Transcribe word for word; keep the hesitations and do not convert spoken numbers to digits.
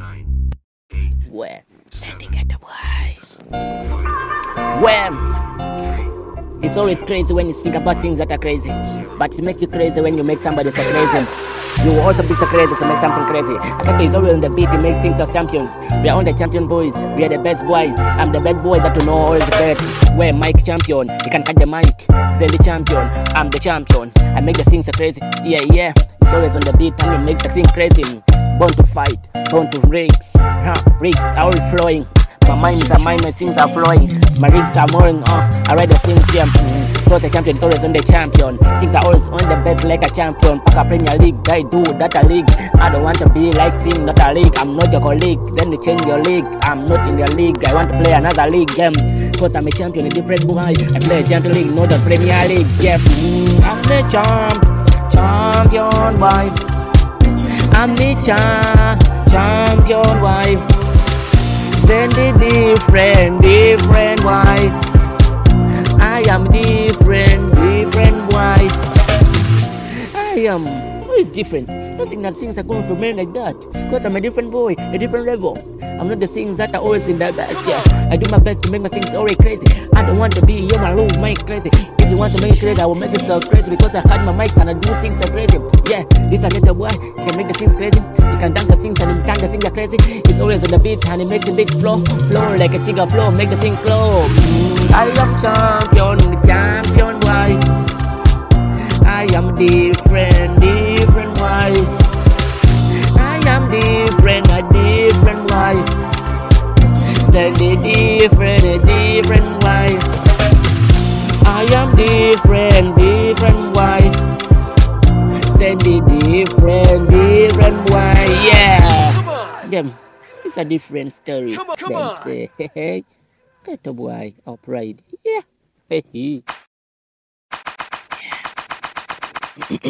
Where? Syndicate boy. Where? It's always crazy when you think about things that are crazy, but it makes you crazy when you make somebody so crazy. You will also be so crazy to make something crazy. Akata is always on the beat, he makes things as champions. We are all the champion boys, we are the best boys. I'm the bad boy that you know always bet. Where Mike champion, he can catch the mic. Zelly champion, I'm the champion. I make the things so crazy, yeah, yeah. It's always on the beat and he makes the thing crazy. Born to fight, born to rigs. Huh, rigs are all flowing. My mind is a mind, my things are flowing. My rigs are mooring, uh, I read the things here. Mm. Cause the champion is always on the champion. Things are always on the best like a champion. Pack a Premier League, I do that a league. I don't want to be like Sim, not a league. I'm not your colleague, then you change your league. I'm not in your league, I want to play another league. Um, Cause I'm a champion, a different boy. I play a champion league, not the Premier League. Yeah, mm, I'm the champ, champion wife. I'm the champ, champion wife. Then the different, different why I am different, different why I am, who is different? Don't think that things are going to remain like that. Because I'm a different boy, a different level. I'm not the things that are always in the best, yeah. I do my best to make my things always crazy. I don't want to be your my little mic crazy. If you want to make it crazy, I will make it so crazy. Because I had my mics and I do things so crazy. Yeah, this I get the boy, he can make the things crazy. He can dance the things and he can the things are crazy. He's always on the beat and he makes the beat flow. Flow like a chica flow, make the thing flow. I am champion, the champion boy. I am different, different why. I am different, a different why. Then the different, a different why. I am different, different why. Then the different, different why. Yeah. Them, it's a different story. Come on, come Them on. say, hey, hey, get a boy upright. Yeah. Hey, hey.